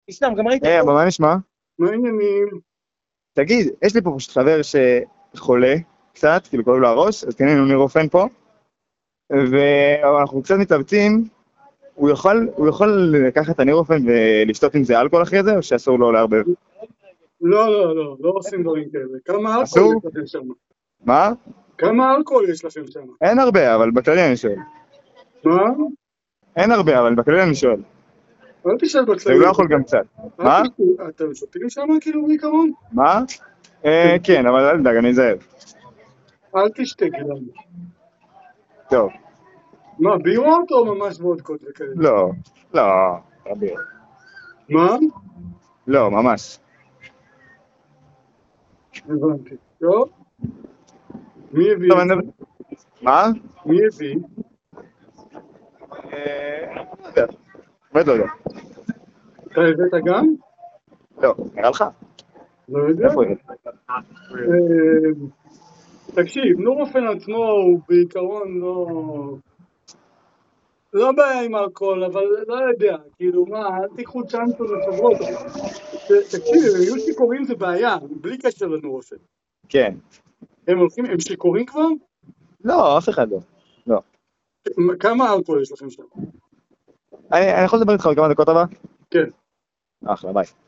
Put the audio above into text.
סתם, גם ראיתי... אבל מה נשמע? מה העניינים? תגיד, יש לי פה פשוט חבר שחולה קצת, כאילו כואב לו הראש, אז קנינו נירופן פה, ואנחנו קצת מתלבטים, הוא יכול לקחת את הנירופן ולשתות עם זה אלכוהול אחרי זה, או שאסור לו לערבב? לא עושים דברים כאלה. כמה אסור? אלכוהול יש לכם שם? מה? כמה אלכוהול יש לכם שם? אין הרבה, אבל בכללי אני שואל. מה? אין הרבה, אבל בכללי אני שואל. אל תשאל הוא בכללי. לא יכול גם קצת. מה? אתם שותים שם כאילו בעיקרון? מה? כן, אבל אל תדאג, אני אזהר. אל תשתה גלם. טוב. מה, בירות או ממש וודקות וכאלה? לא, רבי. מה? לא, ממש. הבנתי. טוב? מי הביא? טוב, מה? מי הביא? לא יודע. באמת לא יודע. אתה הבאת גם? לא, נראה לך? לא יודע. איפה הבאת? תקשיב, נורופן עצמו הוא בעיקרון לא בעיה עם אלכוהול, אבל לא יודע, כאילו מה, אל תיקחו צ'אנסות לחברות. תקשיב, הם יהיו שיכורים זה בעיה, בלי קשר לנורופן. כן. הם שיכורים כבר? לא, אף אחד לא. לא. כמה אלכוהול יש לכם שם? אני יכול לדבר איתך עוד כמה דקות הבאה? כן. אחלה, ביי.